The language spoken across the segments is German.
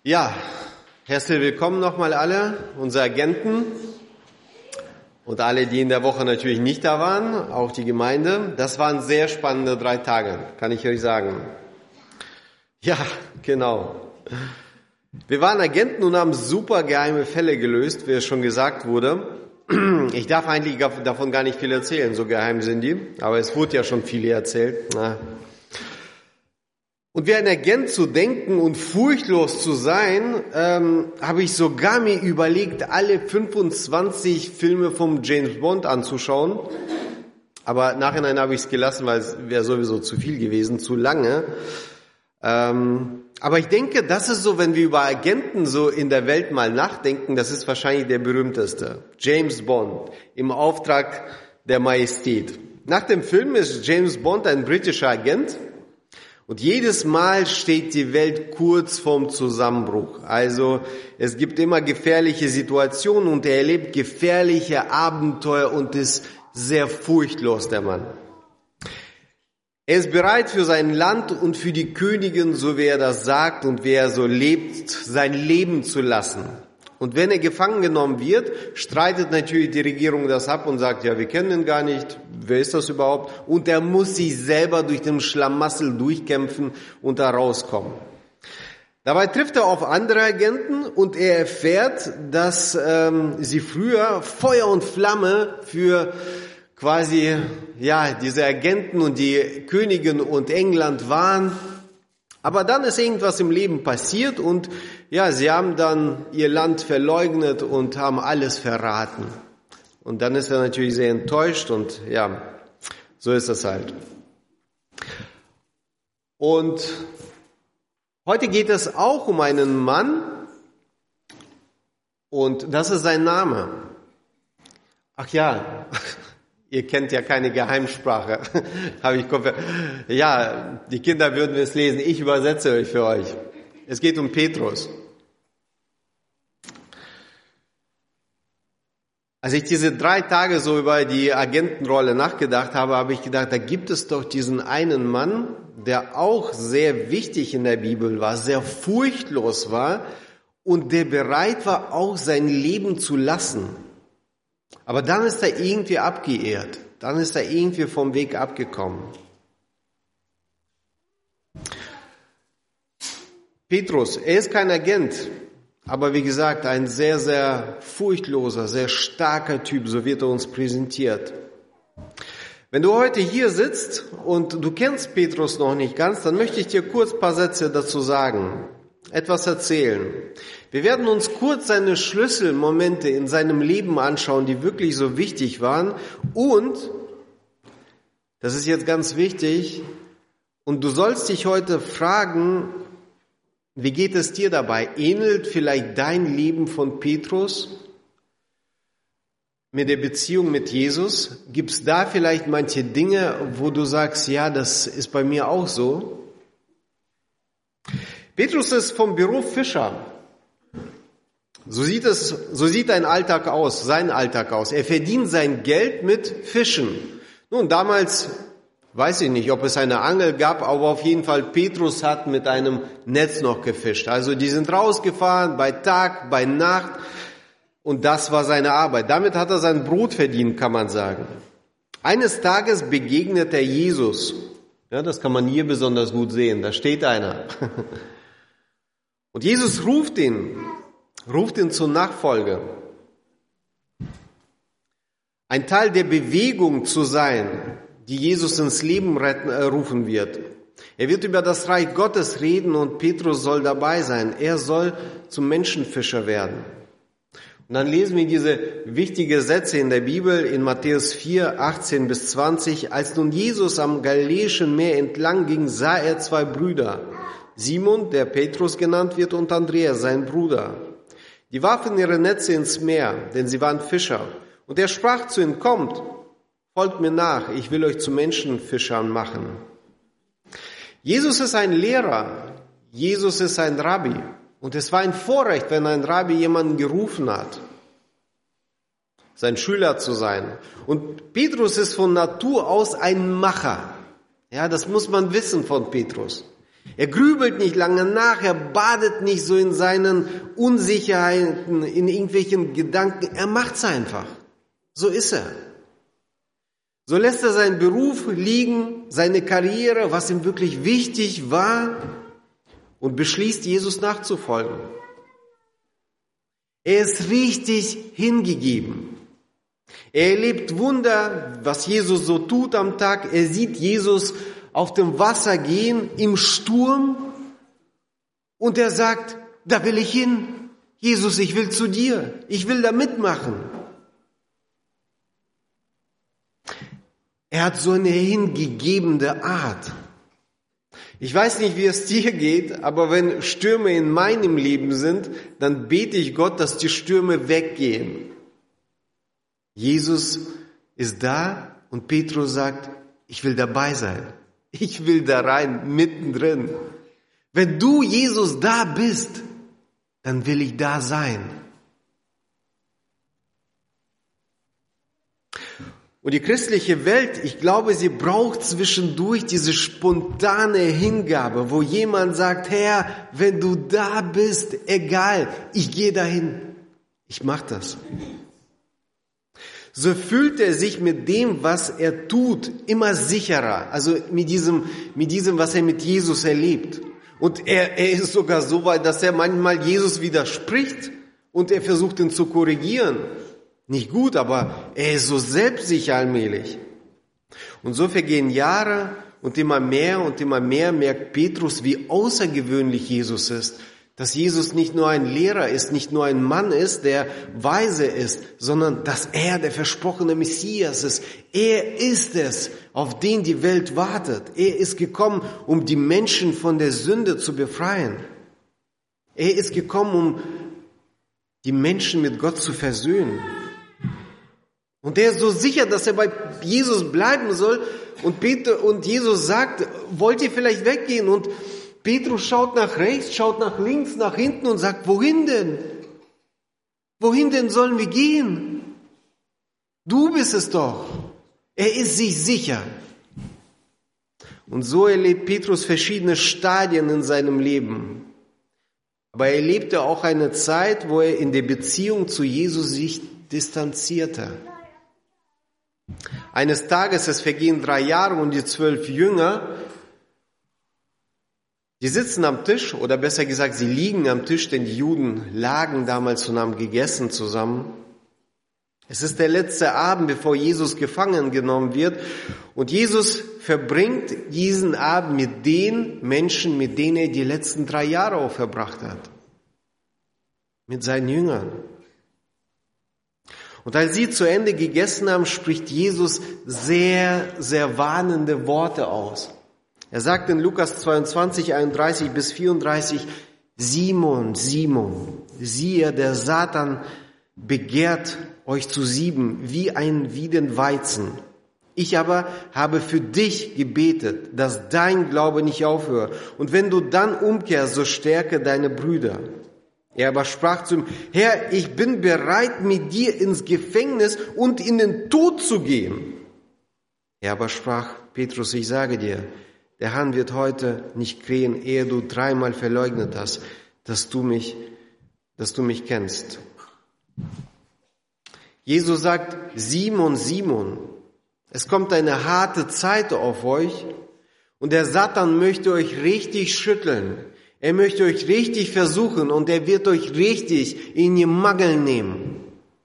Ja, herzlich willkommen nochmal alle, unsere Agenten und alle, die in der Woche natürlich nicht da waren, auch die Gemeinde. Das waren sehr spannende 3 Tage, kann ich euch sagen. Ja, genau. Wir waren Agenten und haben super geheime Fälle gelöst, wie es schon gesagt wurde. Ich darf eigentlich davon gar nicht viel erzählen, so geheim sind die, aber es wurde ja schon viel erzählt. Und wie ein Agent zu denken und furchtlos zu sein, habe ich sogar mir überlegt, alle 25 Filme vom James Bond anzuschauen. Aber nachhinein habe ich es gelassen, weil es wäre sowieso zu viel gewesen, zu lange. Aber ich denke, das ist so, wenn wir über Agenten so in der Welt mal nachdenken, das ist wahrscheinlich der berühmteste. James Bond im Auftrag der Majestät. Nach dem Film ist James Bond ein britischer Agent. Und jedes Mal steht die Welt kurz vorm Zusammenbruch. Also es gibt immer gefährliche Situationen und er erlebt gefährliche Abenteuer und ist sehr furchtlos, der Mann. Er ist bereit für sein Land und für die Königin, so wie er das sagt und wie er so lebt, sein Leben zu lassen. Und wenn er gefangen genommen wird, streitet natürlich die Regierung das ab und sagt, ja, wir kennen ihn gar nicht, wer ist das überhaupt? Und er muss sich selber durch den Schlamassel durchkämpfen und da rauskommen. Dabei trifft er auf andere Agenten und er erfährt, dass sie früher Feuer und Flamme für quasi diese Agenten und die Königin und England waren. Aber dann ist irgendwas im Leben passiert und sie haben dann ihr Land verleugnet und haben alles verraten. Und dann ist er natürlich sehr enttäuscht und so ist das halt. Und heute geht es auch um einen Mann und das ist sein Name. Ach ja, ihr kennt ja keine Geheimsprache, habe ich gehofft. Ja, die Kinder würden es lesen, ich übersetze euch für euch. Es geht um Petrus. Als ich diese 3 Tage so über die Agentenrolle nachgedacht habe, habe ich gedacht, da gibt es doch diesen einen Mann, der auch sehr wichtig in der Bibel war, sehr furchtlos war und der bereit war, auch sein Leben zu lassen. Aber dann ist er irgendwie abgeehrt. Dann ist er irgendwie vom Weg abgekommen. Petrus, er ist kein Agent, aber wie gesagt, ein sehr, sehr furchtloser, sehr starker Typ, so wird er uns präsentiert. Wenn du heute hier sitzt und du kennst Petrus noch nicht ganz, dann möchte ich dir kurz ein paar Sätze dazu sagen, etwas erzählen. Wir werden uns kurz seine Schlüsselmomente in seinem Leben anschauen, die wirklich so wichtig waren. Und, das ist jetzt ganz wichtig, und du sollst dich heute fragen, wie geht es dir dabei? Ähnelt vielleicht dein Leben von Petrus mit der Beziehung mit Jesus? Gibt es da vielleicht manche Dinge, wo du sagst, ja, das ist bei mir auch so? Petrus ist vom Beruf Fischer. So sieht sein Alltag aus. Er verdient sein Geld mit Fischen. Nun, damals weiß ich nicht, ob es eine Angel gab, aber auf jeden Fall Petrus hat mit einem Netz noch gefischt. Also die sind rausgefahren bei Tag, bei Nacht und das war seine Arbeit. Damit hat er sein Brot verdient, kann man sagen. Eines Tages begegnet er Jesus. Ja, das kann man hier besonders gut sehen. Da steht einer. Und Jesus ruft ihn zur Nachfolge. Ein Teil der Bewegung zu sein, die Jesus ins Leben rufen wird. Er wird über das Reich Gottes reden und Petrus soll dabei sein. Er soll zum Menschenfischer werden. Und dann lesen wir diese wichtigen Sätze in der Bibel in Matthäus 4, 18 bis 20. Als nun Jesus am Galiläischen Meer entlang ging, sah er 2 Brüder. Simon, der Petrus genannt wird, und Andreas, sein Bruder. Die warfen ihre Netze ins Meer, denn sie waren Fischer. Und er sprach zu ihnen, kommt, folgt mir nach, ich will euch zu Menschenfischern machen. Jesus ist ein Lehrer, Jesus ist ein Rabbi. Und es war ein Vorrecht, wenn ein Rabbi jemanden gerufen hat, sein Schüler zu sein. Und Petrus ist von Natur aus ein Macher. Ja, das muss man wissen von Petrus. Er grübelt nicht lange nach, er badet nicht so in seinen Unsicherheiten, in irgendwelchen Gedanken. Er macht's einfach. So ist er. So lässt er seinen Beruf liegen, seine Karriere, was ihm wirklich wichtig war, und beschließt, Jesus nachzufolgen. Er ist richtig hingegeben. Er erlebt Wunder, was Jesus so tut am Tag. Er sieht Jesus auf dem Wasser gehen, im Sturm, und er sagt, da will ich hin. Jesus, ich will zu dir. Ich will da mitmachen. Er hat so eine hingegebene Art. Ich weiß nicht, wie es dir geht, aber wenn Stürme in meinem Leben sind, dann bete ich Gott, dass die Stürme weggehen. Jesus ist da und Petrus sagt, ich will dabei sein. Ich will da rein, mittendrin. Wenn du, Jesus, da bist, dann will ich da sein. Und die christliche Welt, ich glaube, sie braucht zwischendurch diese spontane Hingabe, wo jemand sagt, Herr, wenn du da bist, egal, ich gehe dahin. Ich mache das. So fühlt er sich mit dem, was er tut, immer sicherer. Also mit diesem, was er mit Jesus erlebt. Und er ist sogar so weit, dass er manchmal Jesus widerspricht und er versucht, ihn zu korrigieren. Nicht gut, aber er ist so selbstsicher allmählich. Und so vergehen Jahre und immer mehr merkt Petrus, wie außergewöhnlich Jesus ist. Dass Jesus nicht nur ein Lehrer ist, nicht nur ein Mann ist, der weise ist, sondern dass er der versprochene Messias ist. Er ist es, auf den die Welt wartet. Er ist gekommen, um die Menschen von der Sünde zu befreien. Er ist gekommen, um die Menschen mit Gott zu versöhnen. Und er ist so sicher, dass er bei Jesus bleiben soll. Und Jesus sagt, wollt ihr vielleicht weggehen? Und Petrus schaut nach rechts, schaut nach links, nach hinten und sagt, wohin denn? Wohin denn sollen wir gehen? Du bist es doch. Er ist sich sicher. Und so erlebt Petrus verschiedene Stadien in seinem Leben. Aber er erlebte auch eine Zeit, wo er in der Beziehung zu Jesus sich distanzierte. Eines Tages, es vergehen 3 Jahre und die 12 Jünger, die sitzen am Tisch, oder besser gesagt, sie liegen am Tisch, denn die Juden lagen damals und haben gegessen zusammen. Es ist der letzte Abend, bevor Jesus gefangen genommen wird. Und Jesus verbringt diesen Abend mit den Menschen, mit denen er die letzten 3 Jahre auch verbracht hat. Mit seinen Jüngern. Und als sie zu Ende gegessen haben, spricht Jesus sehr, sehr warnende Worte aus. Er sagt in Lukas 22, 31 bis 34, Simon, Simon, siehe, der Satan begehrt euch zu sieben, wie den Weizen. Ich aber habe für dich gebetet, dass dein Glaube nicht aufhört. Und wenn du dann umkehrst, so stärke deine Brüder. Er aber sprach zu ihm, Herr, ich bin bereit, mit dir ins Gefängnis und in den Tod zu gehen. Er aber sprach, Petrus, ich sage dir, der Hahn wird heute nicht krähen, ehe du 3-mal verleugnet hast, dass du mich kennst. Jesus sagt, Simon, Simon, es kommt eine harte Zeit auf euch und der Satan möchte euch richtig schütteln. Er möchte euch richtig versuchen und er wird euch richtig in die Mangel nehmen.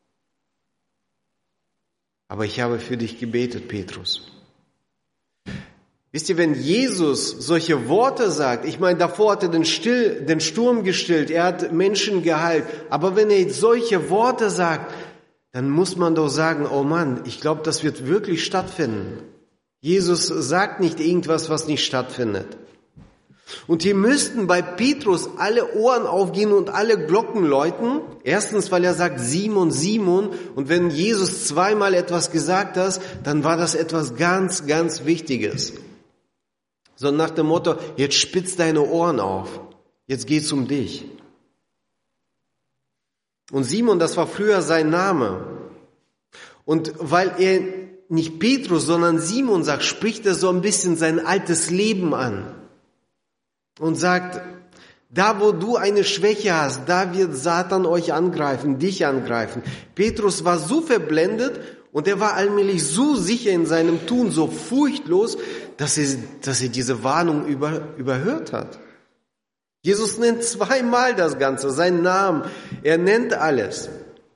Aber ich habe für dich gebetet, Petrus. Wisst ihr, wenn Jesus solche Worte sagt, ich meine, davor hat er den Sturm gestillt, er hat Menschen geheilt, aber wenn er solche Worte sagt, dann muss man doch sagen, oh Mann, ich glaube, das wird wirklich stattfinden. Jesus sagt nicht irgendwas, was nicht stattfindet. Und hier müssten bei Petrus alle Ohren aufgehen und alle Glocken läuten. Erstens, weil er sagt, Simon, Simon. Und wenn Jesus 2-mal etwas gesagt hat, dann war das etwas ganz, ganz Wichtiges. So nach dem Motto, jetzt spitz deine Ohren auf. Jetzt geht's um dich. Und Simon, das war früher sein Name. Und weil er nicht Petrus, sondern Simon sagt, spricht er so ein bisschen sein altes Leben an. und sagt, da wo du eine Schwäche hast, da wird Satan euch angreifen, dich angreifen. Petrus war so verblendet und er war allmählich so sicher in seinem Tun, so furchtlos, dass er diese Warnung überhört hat. Jesus nennt zweimal das Ganze, seinen Namen. Er nennt alles.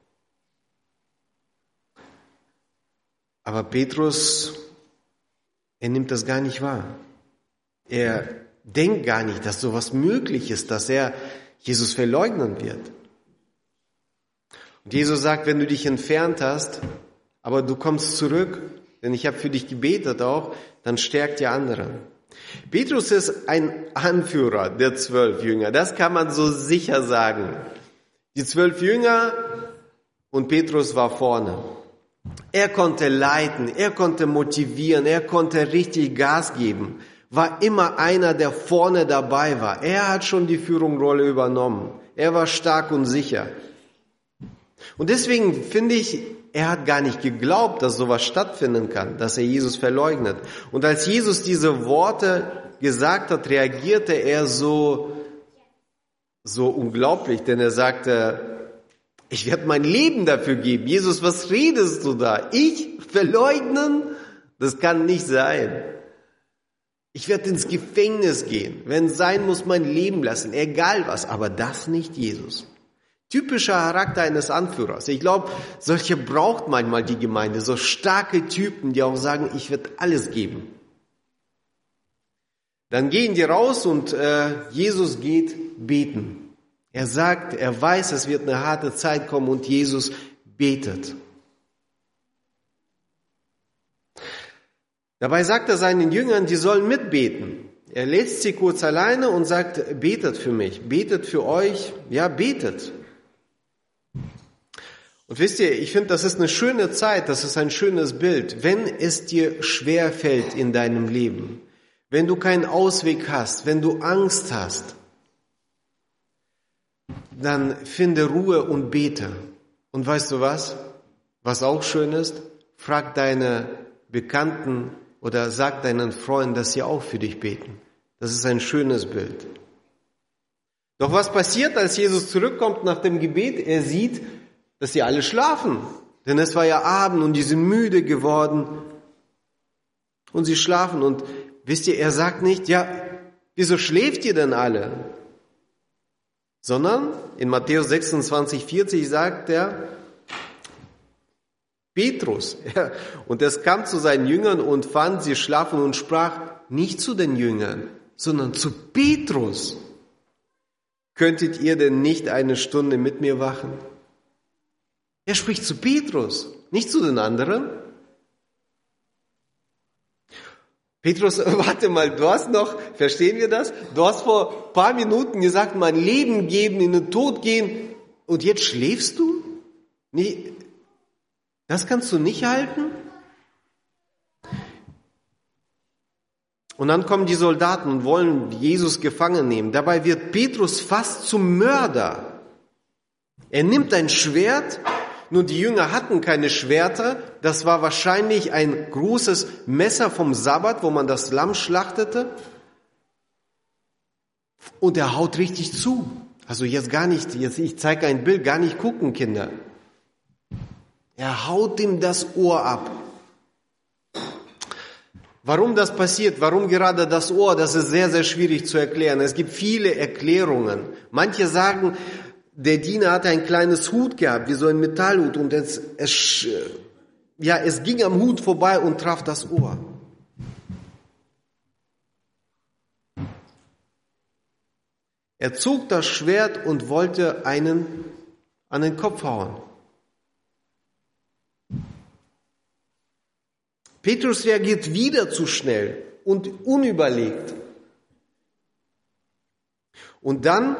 Aber Petrus, er nimmt das gar nicht wahr. Er denkt gar nicht, dass sowas möglich ist, dass er Jesus verleugnen wird. Und Jesus sagt, wenn du dich entfernt hast, aber du kommst zurück, denn ich habe für dich gebetet auch, dann stärkt die anderen. Petrus ist ein Anführer der 12 Jünger, das kann man so sicher sagen. Die 12 Jünger und Petrus war vorne. Er konnte leiten, er konnte motivieren, er konnte richtig Gas geben. War immer einer, der vorne dabei war. Er hat schon die Führungsrolle übernommen. Er war stark und sicher. Und deswegen finde ich, er hat gar nicht geglaubt, dass sowas stattfinden kann, dass er Jesus verleugnet. Und als Jesus diese Worte gesagt hat, reagierte er so unglaublich, denn er sagte, ich werde mein Leben dafür geben. Jesus, was redest du da? Ich verleugnen? Das kann nicht sein. Ich werde ins Gefängnis gehen. Wenn es sein muss, mein Leben lassen. Egal was, aber das nicht Jesus. Typischer Charakter eines Anführers. Ich glaube, solche braucht manchmal die Gemeinde. So starke Typen, die auch sagen, ich werde alles geben. Dann gehen die raus und Jesus geht beten. Er sagt, er weiß, es wird eine harte Zeit kommen und Jesus betet. Dabei sagt er seinen Jüngern, die sollen mitbeten. Er lässt sie kurz alleine und sagt, betet für mich, betet für euch, ja, betet. Und wisst ihr, ich finde, das ist eine schöne Zeit, das ist ein schönes Bild. Wenn es dir schwer fällt in deinem Leben, wenn du keinen Ausweg hast, wenn du Angst hast, dann finde Ruhe und bete. Und weißt du was? Was auch schön ist? Frag deine Bekannten oder sag deinen Freunden, dass sie auch für dich beten. Das ist ein schönes Bild. Doch was passiert, als Jesus zurückkommt nach dem Gebet? Er sieht, dass sie alle schlafen. Denn es war ja Abend und die sind müde geworden. Und sie schlafen. Und wisst ihr, er sagt nicht, ja, wieso schläft ihr denn alle? Sondern in Matthäus 26, 40 sagt er, Petrus, und es kam zu seinen Jüngern und fand sie schlafen und sprach nicht zu den Jüngern, sondern zu Petrus. Könntet ihr denn nicht eine Stunde mit mir wachen? Er spricht zu Petrus, nicht zu den anderen. Petrus, warte mal, du hast noch, verstehen wir das? Du hast vor ein paar Minuten gesagt, mein Leben geben, in den Tod gehen und jetzt schläfst du? Nee, das kannst du nicht halten? Und dann kommen die Soldaten und wollen Jesus gefangen nehmen. Dabei wird Petrus fast zum Mörder. Er nimmt ein Schwert. Nun, die Jünger hatten keine Schwerter. Das war wahrscheinlich ein großes Messer vom Sabbat, wo man das Lamm schlachtete. Und er haut richtig zu. Also jetzt gar nicht, ich zeige ein Bild, gar nicht gucken, Kinder. Er haut ihm das Ohr ab. Warum das passiert, warum gerade das Ohr, das ist sehr, sehr schwierig zu erklären. Es gibt viele Erklärungen. Manche sagen, der Diener hatte ein kleines Hut gehabt, wie so ein Metallhut, und es ging am Hut vorbei und traf das Ohr. Er zog das Schwert und wollte einen an den Kopf hauen. Petrus reagiert wieder zu schnell und unüberlegt. Und dann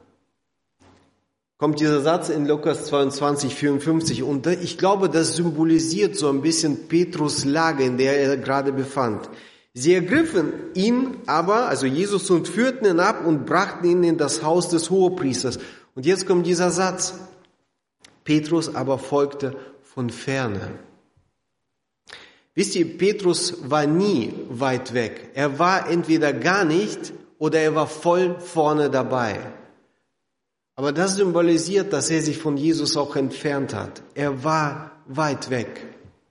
kommt dieser Satz in Lukas 22, 54. Und ich glaube, das symbolisiert so ein bisschen Petrus' Lage, in der er gerade befand. Sie ergriffen ihn aber, also Jesus, und führten ihn ab und brachten ihn in das Haus des Hohepriesters. Und jetzt kommt dieser Satz. Petrus aber folgte von ferne. Wisst ihr, Petrus war nie weit weg. Er war entweder gar nicht oder er war voll vorne dabei. Aber das symbolisiert, dass er sich von Jesus auch entfernt hat. Er war weit weg.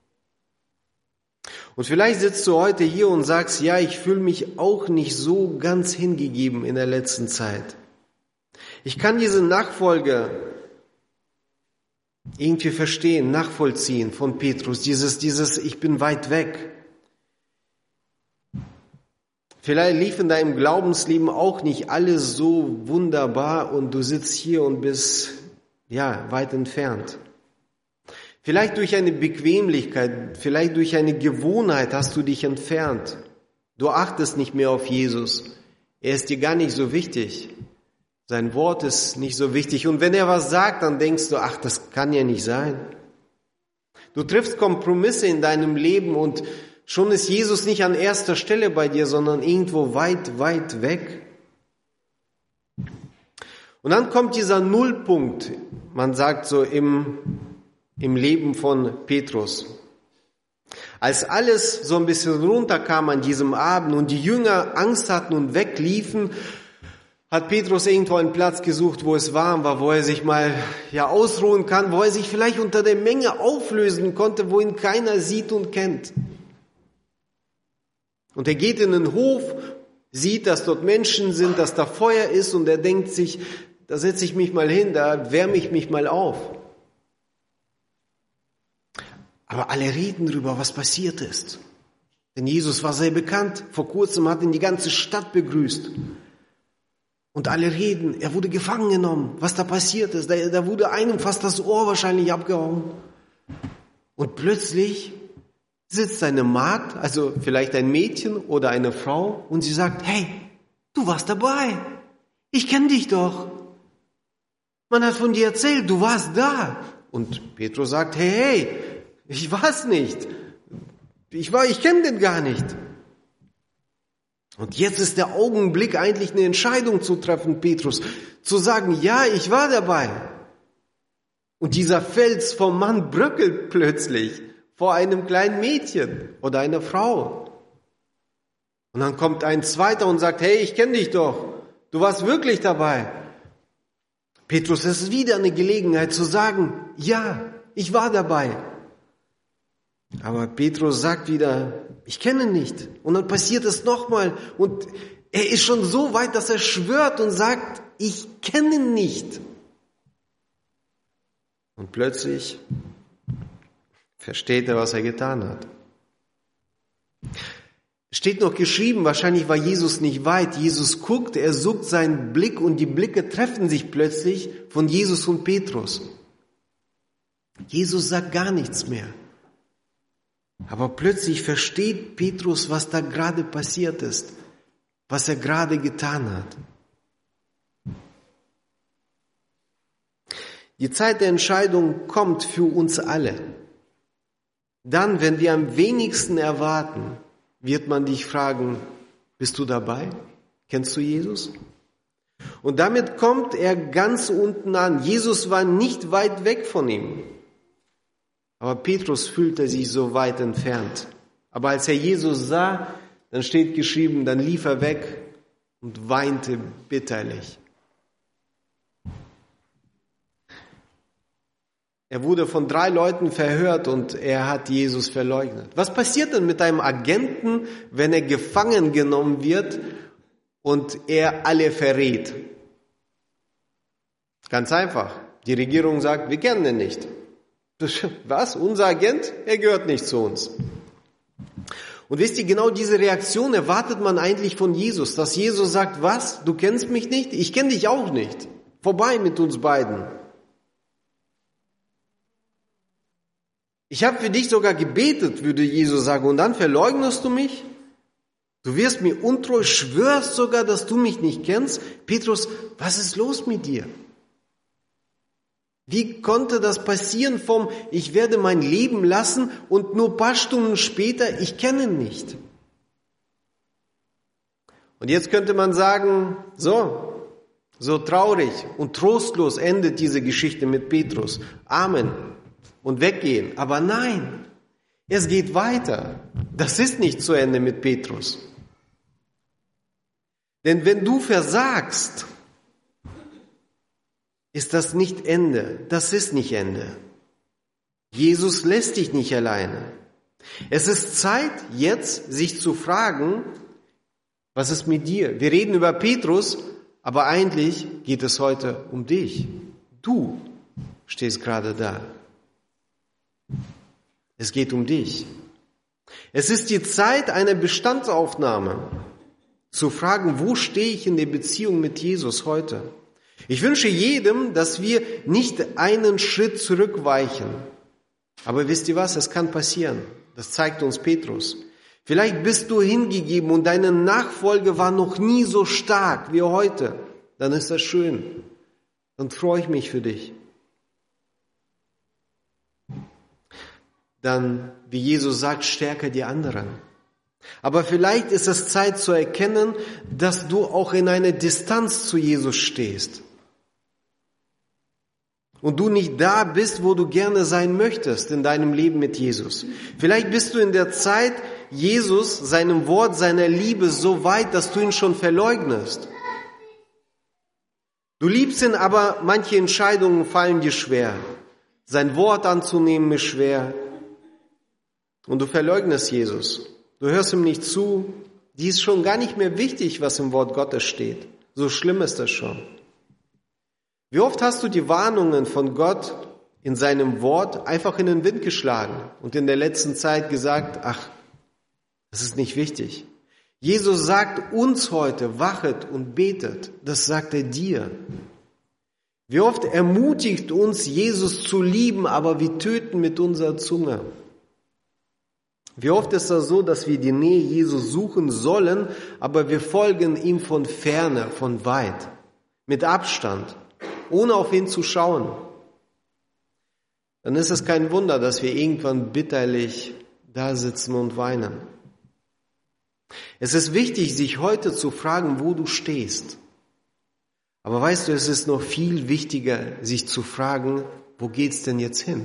Und vielleicht sitzt du heute hier und sagst, ja, ich fühle mich auch nicht so ganz hingegeben in der letzten Zeit. Ich kann diese Nachfolge irgendwie verstehen, nachvollziehen von Petrus, dieses ich bin weit weg. Vielleicht lief in deinem Glaubensleben auch nicht alles so wunderbar und du sitzt hier und bist, weit entfernt. Vielleicht durch eine Bequemlichkeit, vielleicht durch eine Gewohnheit hast du dich entfernt. Du achtest nicht mehr auf Jesus. Er ist dir gar nicht so wichtig. Sein Wort ist nicht so wichtig. Und wenn er was sagt, dann denkst du, ach, das kann ja nicht sein. Du triffst Kompromisse in deinem Leben und schon ist Jesus nicht an erster Stelle bei dir, sondern irgendwo weit, weit weg. Und dann kommt dieser Nullpunkt, man sagt so im Leben von Petrus. Als alles so ein bisschen runterkam an diesem Abend und die Jünger Angst hatten und wegliefen, hat Petrus irgendwo einen Platz gesucht, wo es warm war, wo er sich mal ausruhen kann, wo er sich vielleicht unter der Menge auflösen konnte, wo ihn keiner sieht und kennt. Und er geht in den Hof, sieht, dass dort Menschen sind, dass da Feuer ist und er denkt sich, da setze ich mich mal hin, da wärme ich mich mal auf. Aber alle reden darüber, was passiert ist. Denn Jesus war sehr bekannt. Vor kurzem hat ihn die ganze Stadt begrüßt. Und alle reden, er wurde gefangen genommen, was da passiert ist. Da wurde einem fast das Ohr wahrscheinlich abgehauen. Und plötzlich sitzt eine Magd, also vielleicht ein Mädchen oder eine Frau, und sie sagt, hey, du warst dabei. Ich kenne dich doch. Man hat von dir erzählt, du warst da. Und Petrus sagt, hey, ich war's nicht. Ich kenne den gar nicht. Und jetzt ist der Augenblick, eigentlich eine Entscheidung zu treffen, Petrus. Zu sagen, ja, ich war dabei. Und dieser Fels vom Mann bröckelt plötzlich vor einem kleinen Mädchen oder einer Frau. Und dann kommt ein zweiter und sagt, hey, ich kenne dich doch. Du warst wirklich dabei. Petrus, es ist wieder eine Gelegenheit zu sagen, ja, ich war dabei. Aber Petrus sagt wieder, ich kenne ihn nicht. Und dann passiert es nochmal. Und er ist schon so weit, dass er schwört und sagt, ich kenne ihn nicht. Und plötzlich versteht er, was er getan hat. Steht noch geschrieben, wahrscheinlich war Jesus nicht weit. Jesus guckt, er sucht seinen Blick und die Blicke treffen sich plötzlich von Jesus und Petrus. Jesus sagt gar nichts mehr. Aber plötzlich versteht Petrus, was da gerade passiert ist, was er gerade getan hat. Die Zeit der Entscheidung kommt für uns alle. Dann, wenn wir am wenigsten erwarten, wird man dich fragen, bist du dabei? Kennst du Jesus? Und damit kommt er ganz unten an. Jesus war nicht weit weg von ihm. Aber Petrus fühlte sich so weit entfernt. Aber als er Jesus sah, dann steht geschrieben, dann lief er weg und weinte bitterlich. Er wurde von 3 Leuten verhört und er hat Jesus verleugnet. Was passiert denn mit einem Agenten, wenn er gefangen genommen wird und er alle verrät? Ganz einfach. Die Regierung sagt, wir kennen ihn nicht. Was? Unser Agent? Er gehört nicht zu uns. Und wisst ihr, genau diese Reaktion erwartet man eigentlich von Jesus, dass Jesus sagt, was? Du kennst mich nicht? Ich kenne dich auch nicht. Vorbei mit uns beiden. Ich habe für dich sogar gebetet, würde Jesus sagen, und dann verleugnest du mich? Du wirst mir untreu, schwörst sogar, dass du mich nicht kennst? Petrus, was ist los mit dir? Wie konnte das passieren vom, ich werde mein Leben lassen und nur ein paar Stunden später, ich kenne ihn nicht? Und jetzt könnte man sagen, so traurig und trostlos endet diese Geschichte mit Petrus. Amen. Und weggehen. Aber nein, es geht weiter. Das ist nicht zu Ende mit Petrus. Denn wenn du versagst, ist das nicht Ende. Das ist nicht Ende. Jesus lässt dich nicht alleine. Es ist Zeit, jetzt sich zu fragen, was ist mit dir? Wir reden über Petrus, aber eigentlich geht es heute um dich. Du stehst gerade da. Es geht um dich. Es ist die Zeit einer Bestandsaufnahme, zu fragen, wo stehe ich in der Beziehung mit Jesus heute? Ich wünsche jedem, dass wir nicht einen Schritt zurückweichen. Aber wisst ihr was? Es kann passieren. Das zeigt uns Petrus. Vielleicht bist du hingegeben und deine Nachfolge war noch nie so stark wie heute. Dann ist das schön. Dann freue ich mich für dich. Dann, wie Jesus sagt, stärke die anderen. Aber vielleicht ist es Zeit zu erkennen, dass du auch in einer Distanz zu Jesus stehst. Und du nicht da bist, wo du gerne sein möchtest in deinem Leben mit Jesus. Vielleicht bist du in der Zeit Jesus, seinem Wort, seiner Liebe so weit, dass du ihn schon verleugnest. Du liebst ihn, aber manche Entscheidungen fallen dir schwer. Sein Wort anzunehmen ist schwer. Und du verleugnest Jesus. Du hörst ihm nicht zu. Die ist schon gar nicht mehr wichtig, was im Wort Gottes steht. So schlimm ist das schon. Wie oft hast du die Warnungen von Gott in seinem Wort einfach in den Wind geschlagen und in der letzten Zeit gesagt, ach, das ist nicht wichtig. Jesus sagt uns heute, wachet und betet. Das sagt er dir. Wie oft ermutigt uns, Jesus zu lieben, aber wir töten mit unserer Zunge. Wie oft ist das so, dass wir die Nähe Jesus suchen sollen, aber wir folgen ihm von ferne, von weit, mit Abstand, ohne auf ihn zu schauen. Dann ist es kein Wunder, dass wir irgendwann bitterlich da sitzen und weinen. Es ist wichtig, sich heute zu fragen, wo du stehst. Aber weißt du, es ist noch viel wichtiger, sich zu fragen, wo geht's denn jetzt hin?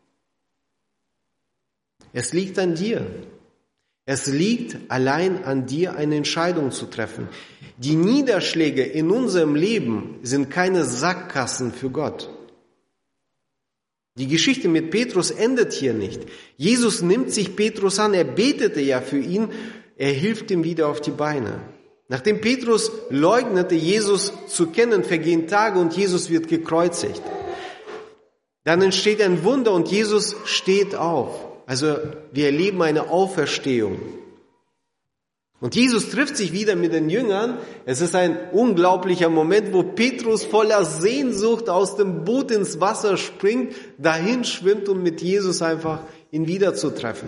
Es liegt an dir. Es liegt allein an dir, eine Entscheidung zu treffen. Die Niederschläge in unserem Leben sind keine Sackgassen für Gott. Die Geschichte mit Petrus endet hier nicht. Jesus nimmt sich Petrus an, er betete ja für ihn, er hilft ihm wieder auf die Beine. Nachdem Petrus leugnete, Jesus zu kennen, vergehen Tage und Jesus wird gekreuzigt. Dann entsteht ein Wunder und Jesus steht auf. Also wir erleben eine Auferstehung. Und Jesus trifft sich wieder mit den Jüngern. Es ist ein unglaublicher Moment, wo Petrus voller Sehnsucht aus dem Boot ins Wasser springt, dahin schwimmt, um mit Jesus einfach ihn wiederzutreffen.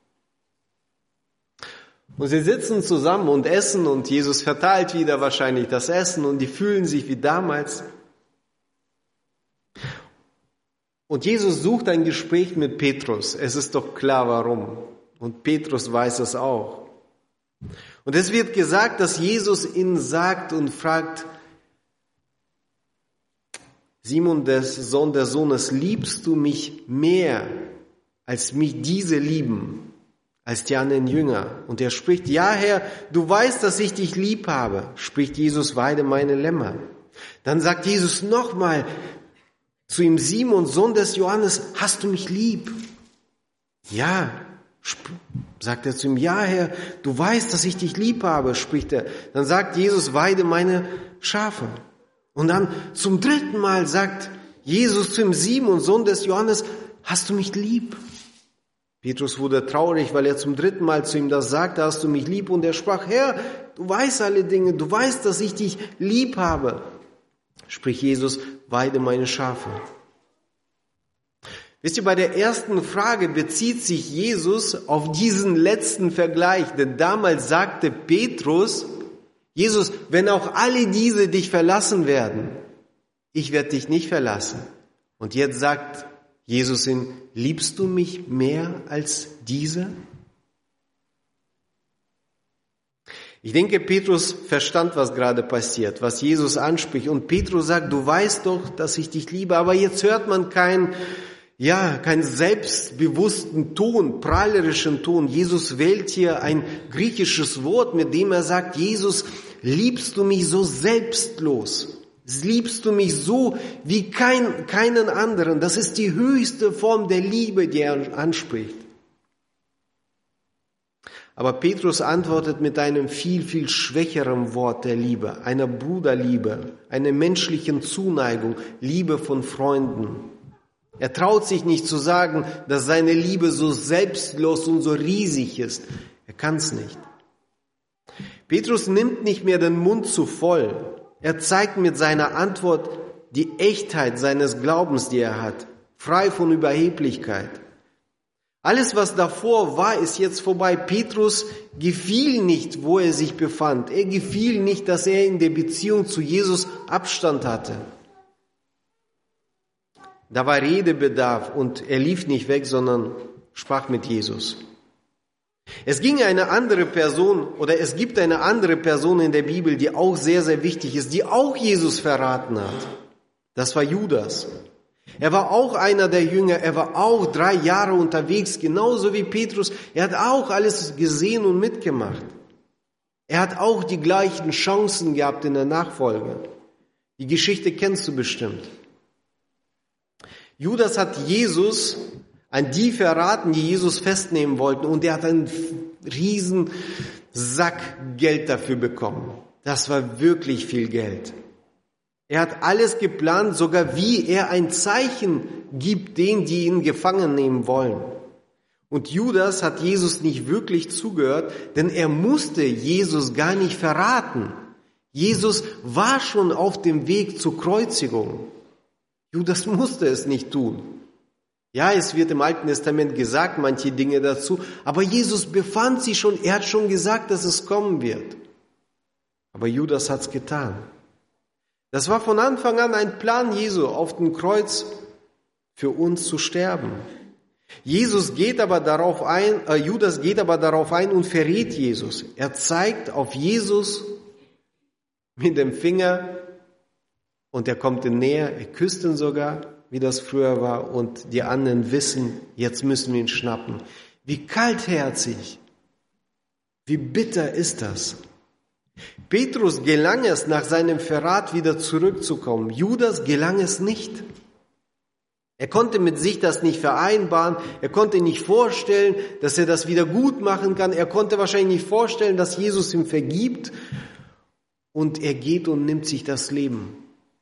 Und sie sitzen zusammen und essen und Jesus verteilt wieder wahrscheinlich das Essen und die fühlen sich wie damals. Und Jesus sucht ein Gespräch mit Petrus. Es ist doch klar, warum. Und Petrus weiß es auch. Und es wird gesagt, dass Jesus ihn sagt und fragt, Simon, der Sohn des Sohnes, liebst du mich mehr, als mich diese lieben, als die anderen Jünger? Und er spricht, ja Herr, du weißt, dass ich dich lieb habe, spricht Jesus, weide meine Lämmer. Dann sagt Jesus nochmal zu ihm, Simon, Sohn des Johannes, hast du mich lieb? Ja, sagt er zu ihm, ja Herr, du weißt, dass ich dich lieb habe, spricht er. Dann sagt Jesus, weide meine Schafe. Und dann zum dritten Mal sagt Jesus zu ihm, Simon, Sohn des Johannes, hast du mich lieb? Petrus wurde traurig, weil er zum dritten Mal zu ihm das sagte, hast du mich lieb? Und er sprach, Herr, du weißt alle Dinge, du weißt, dass ich dich lieb habe. Spricht Jesus, weide meine Schafe. Wisst ihr, bei der ersten Frage bezieht sich Jesus auf diesen letzten Vergleich, denn damals sagte Petrus, Jesus, wenn auch alle diese dich verlassen werden, ich werde dich nicht verlassen. Und jetzt sagt Jesus ihm, liebst du mich mehr als diese? Ich denke, Petrus verstand, was gerade passiert, was Jesus anspricht. Und Petrus sagt, du weißt doch, dass ich dich liebe. Aber jetzt hört man keinen selbstbewussten Ton, prahlerischen Ton. Jesus wählt hier ein griechisches Wort, mit dem er sagt, Jesus, liebst du mich so selbstlos? Liebst du mich so wie keinen anderen? Das ist die höchste Form der Liebe, die er anspricht. Aber Petrus antwortet mit einem viel, viel schwächeren Wort der Liebe, einer Bruderliebe, einer menschlichen Zuneigung, Liebe von Freunden. Er traut sich nicht zu sagen, dass seine Liebe so selbstlos und so riesig ist. Er kann es nicht. Petrus nimmt nicht mehr den Mund zu voll. Er zeigt mit seiner Antwort die Echtheit seines Glaubens, die er hat, frei von Überheblichkeit. Alles, was davor war, ist jetzt vorbei. Petrus gefiel nicht, wo er sich befand. Er gefiel nicht, dass er in der Beziehung zu Jesus Abstand hatte. Da war Redebedarf und er lief nicht weg, sondern sprach mit Jesus. Es gibt eine andere Person in der Bibel, die auch sehr, sehr wichtig ist, die auch Jesus verraten hat. Das war Judas. Er war auch einer der Jünger, er war auch 3 Jahre unterwegs, genauso wie Petrus. Er hat auch alles gesehen und mitgemacht. Er hat auch die gleichen Chancen gehabt in der Nachfolge. Die Geschichte kennst du bestimmt. Judas hat Jesus an die verraten, die Jesus festnehmen wollten, und er hat einen riesen Sack Geld dafür bekommen. Das war wirklich viel Geld. Er hat alles geplant, sogar wie er ein Zeichen gibt denen, die ihn gefangen nehmen wollen. Und Judas hat Jesus nicht wirklich zugehört, denn er musste Jesus gar nicht verraten. Jesus war schon auf dem Weg zur Kreuzigung. Judas musste es nicht tun. Ja, es wird im Alten Testament gesagt, manche Dinge dazu, aber Jesus befand sich schon, er hat schon gesagt, dass es kommen wird. Aber Judas hat es getan. Das war von Anfang an ein Plan Jesu, auf dem Kreuz für uns zu sterben. Judas geht aber darauf ein und verrät Jesus. Er zeigt auf Jesus mit dem Finger und er kommt ihm näher, er küsst ihn sogar, wie das früher war, und die anderen wissen, jetzt müssen wir ihn schnappen. Wie kaltherzig, wie bitter ist das? Petrus gelang es, nach seinem Verrat wieder zurückzukommen. Judas gelang es nicht. Er konnte mit sich das nicht vereinbaren. Er konnte nicht vorstellen, dass er das wieder gut machen kann. Er konnte wahrscheinlich nicht vorstellen, dass Jesus ihm vergibt. Und er geht und nimmt sich das Leben.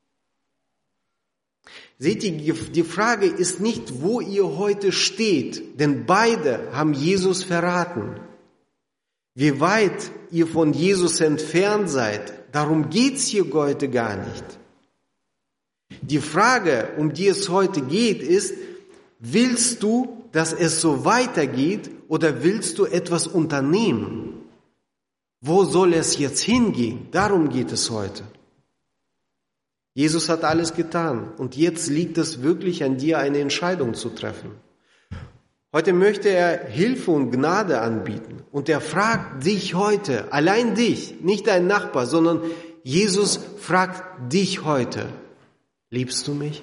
Seht ihr, die Frage ist nicht, wo ihr heute steht, denn beide haben Jesus verraten. Wie weit ihr von Jesus entfernt seid, darum geht's hier heute gar nicht. Die Frage, um die es heute geht, ist, willst du, dass es so weitergeht, oder willst du etwas unternehmen? Wo soll es jetzt hingehen? Darum geht es heute. Jesus hat alles getan und jetzt liegt es wirklich an dir, eine Entscheidung zu treffen. Heute möchte er Hilfe und Gnade anbieten und er fragt dich heute, allein dich, nicht deinen Nachbar, sondern Jesus fragt dich heute, liebst du mich?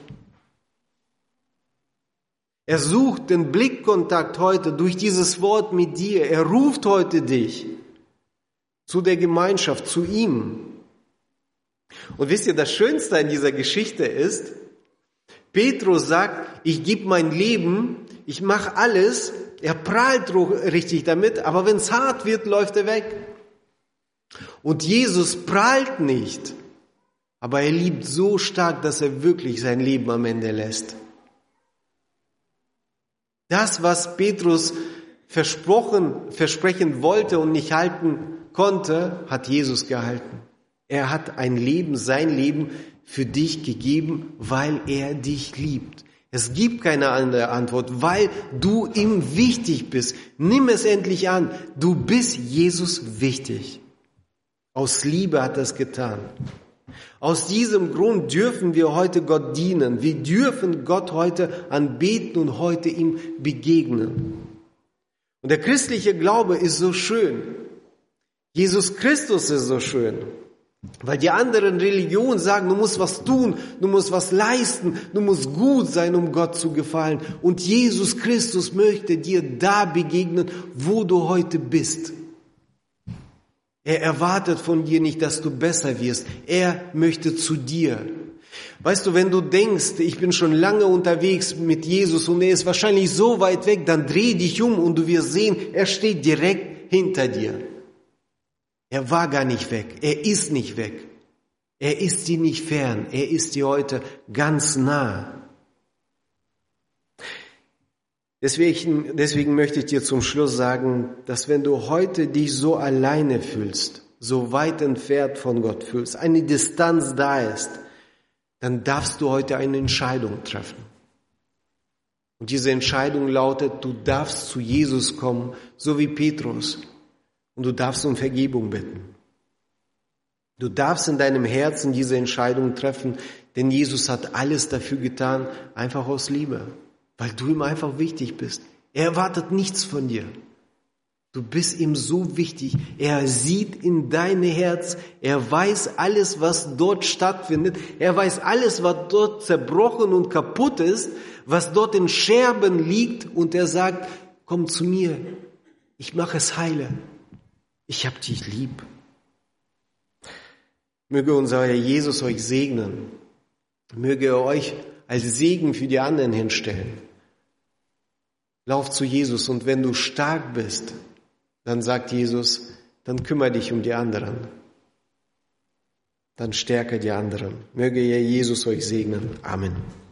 Er sucht den Blickkontakt heute durch dieses Wort mit dir, er ruft heute dich zu der Gemeinschaft, zu ihm. Und wisst ihr, das Schönste an dieser Geschichte ist, Petrus sagt, ich gebe mein Leben, ich mache alles, er prahlt richtig damit, aber wenn es hart wird, läuft er weg. Und Jesus prahlt nicht, aber er liebt so stark, dass er wirklich sein Leben am Ende lässt. Das, was Petrus versprechen wollte und nicht halten konnte, hat Jesus gehalten. Er hat sein Leben für dich gegeben, weil er dich liebt. Es gibt keine andere Antwort, weil du ihm wichtig bist. Nimm es endlich an. Du bist Jesus wichtig. Aus Liebe hat er es getan. Aus diesem Grund dürfen wir heute Gott dienen. Wir dürfen Gott heute anbeten und heute ihm begegnen. Und der christliche Glaube ist so schön. Jesus Christus ist so schön. Weil die anderen Religionen sagen, du musst was tun, du musst was leisten, du musst gut sein, um Gott zu gefallen. Und Jesus Christus möchte dir da begegnen, wo du heute bist. Er erwartet von dir nicht, dass du besser wirst. Er möchte zu dir. Weißt du, wenn du denkst, ich bin schon lange unterwegs mit Jesus und er ist wahrscheinlich so weit weg, dann dreh dich um und du wirst sehen, er steht direkt hinter dir. Er war gar nicht weg. Er ist nicht weg. Er ist dir nicht fern. Er ist dir heute ganz nah. Deswegen möchte ich dir zum Schluss sagen, dass wenn du heute dich so alleine fühlst, so weit entfernt von Gott fühlst, eine Distanz da ist, dann darfst du heute eine Entscheidung treffen. Und diese Entscheidung lautet, du darfst zu Jesus kommen, so wie Petrus, und du darfst um Vergebung bitten. Du darfst in deinem Herzen diese Entscheidung treffen, denn Jesus hat alles dafür getan, einfach aus Liebe. Weil du ihm einfach wichtig bist. Er erwartet nichts von dir. Du bist ihm so wichtig. Er sieht in dein Herz. Er weiß alles, was dort stattfindet. Er weiß alles, was dort zerbrochen und kaputt ist, was dort in Scherben liegt. Und er sagt, komm zu mir. Ich mache es heile. Ich hab dich lieb. Möge unser Herr Jesus euch segnen. Möge er euch als Segen für die anderen hinstellen. Lauf zu Jesus und wenn du stark bist, dann sagt Jesus, dann kümmere dich um die anderen. Dann stärke die anderen. Möge Herr Jesus euch segnen. Amen.